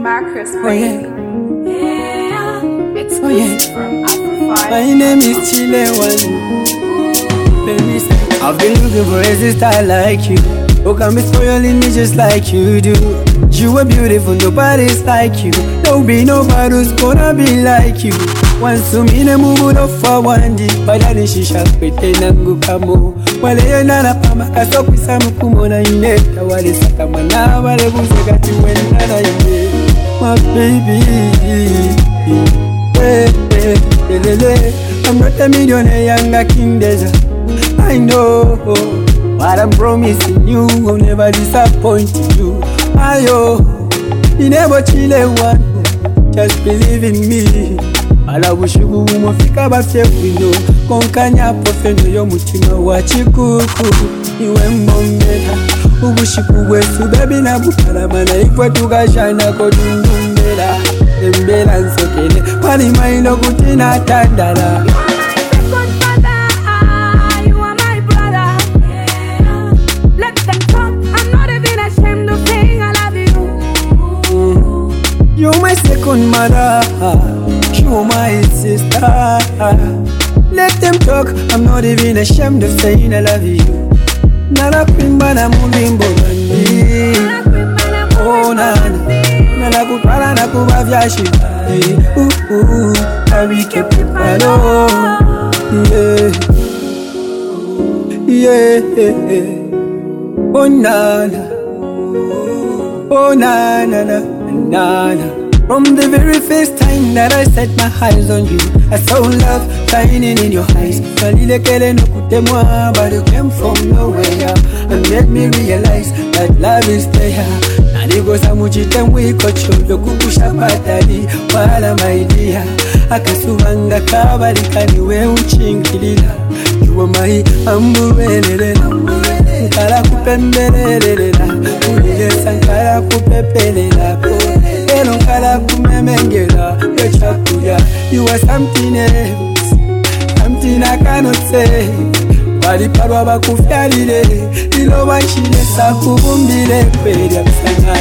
Marcus, Oh yeah. it's Oh yeah. from Afro 5. My name is Chilewan. Let me say, I've been looking for a sister like you, who can be spoiling me just like you do. You are beautiful, nobody's like you. There'll be nobody's gonna be like you. Once you mean a move up for one day, but I didn't shisha pretend and go kamo. Wale yana pama kaso kusamu kumona ineta. Wale sakamana wale buzega tiwena ine. My baby, I'm not a millionaire, younger King Desert. I know what I'm promising you will never disappoint you. Ayo, you never chill one, just believe in me. Ala bushugu umofika bafyekuno konkanya pofeno yo mutima wa chikuku iwe mbongela ubushiku bwesu baby na bukalamana ikwe tugashana kodundumbela embela nsokele pali maino kutina tandala. You're my second mother, you're my sister. Let them talk, I'm not even ashamed of saying I love you. Nala kwimbana mulimbo bandi. Oh nana, nala kutwala na kubavyashi. Abike preparo. Yeah. Oh nana. Oh nana. From the very first time that I set my eyes on you, I saw love shining in your eyes. Kalilekele no kutemwa, but you came from nowhere and made me realize that love is there. Naligosa muchitemwe kocho kukusha patali wala my dear. Akasubanga kabali kaniwe uchinkilila. You are my umbrella. Nkala kupembelelela, ulilesa nkala kupepelela. Elo nkala kumemengela, yochakuya. You are something else, something I cannot say. Waliparwa bakufyalile, ilo wanshilesa kubumbile kweli abisana.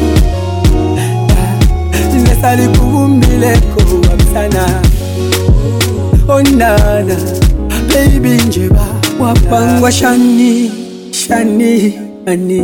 Nilesa likubumbile kwa abisana. Oh nana, baby njeba, wapangwa shani. Ani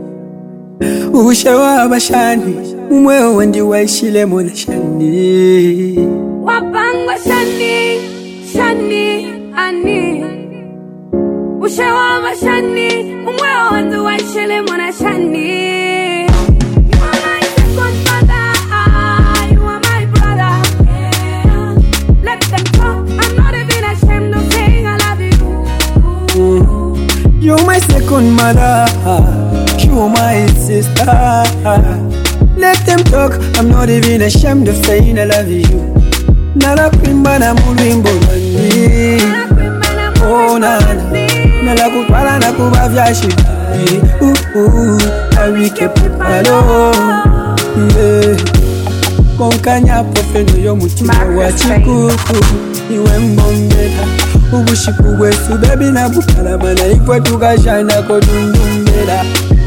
Ushewa bashani umweo wendi waishile mona shani. Wapangwa shani ani Ushewa bashani umweo wendi waishile mona shani. You are my second mother, you are my brother. Let them talk, I'm not even ashamed of saying I love you. You're my second mother, you're my sister. Let them talk, I'm not even ashamed of saying I love you. Nala kwimbana mulimbo bandi. Oh nana, nala kutwala na kubavyashi. Abike preparo. Konkanya pofeno yo mutima wa chikuku iwe mbongela. Ubushiku bwesu baby na bukalamana ikwe tugashana kodundumbela.